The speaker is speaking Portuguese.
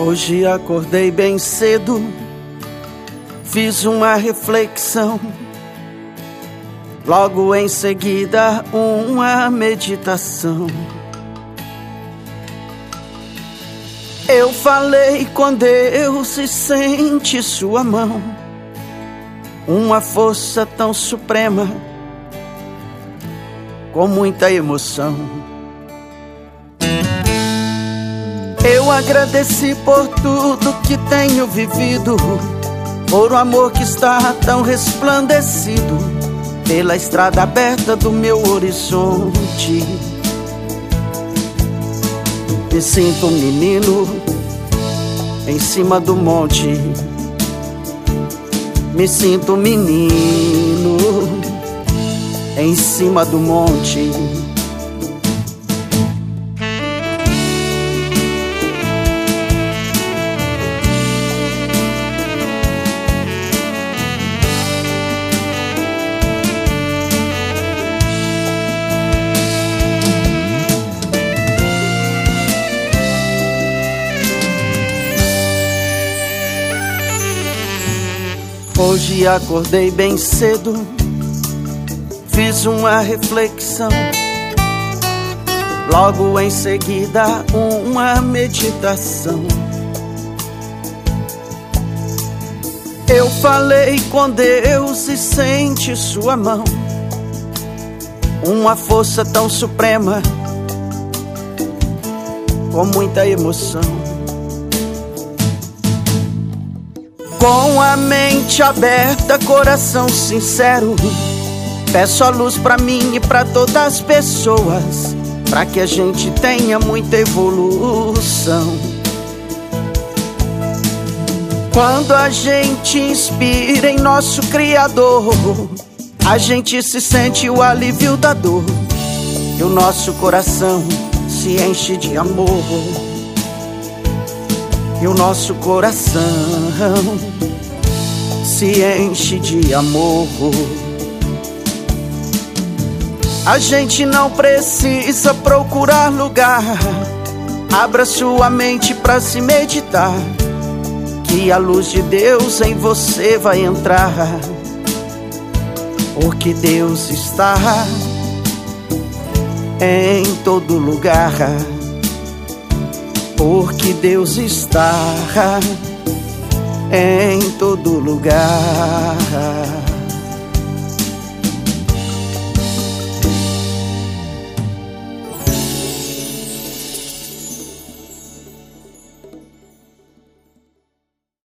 Hoje acordei bem cedo, fiz uma reflexão, logo em seguida uma meditação. Eu falei com Deus e senti sua mão, uma força tão suprema, com muita emoção. Eu agradeci por tudo que tenho vivido, por o amor que está tão resplandecido, pela estrada aberta do meu horizonte. Me sinto um menino em cima do monte. Me sinto um menino em cima do monte. Hoje acordei bem cedo, fiz uma reflexão, logo em seguida uma meditação. Eu falei com Deus e senti sua mão, uma força tão suprema, com muita emoção. Com a mente aberta, coração sincero, peço a luz pra mim e pra todas as pessoas, pra que a gente tenha muita evolução. Quando a gente inspira em nosso Criador, a gente se sente o alívio da dor, e o nosso coração se enche de amor. E o nosso coração se enche de amor. A gente não precisa procurar lugar, abra sua mente pra se meditar, que a luz de Deus em você vai entrar, porque Deus está em todo lugar. Porque Deus está em todo lugar.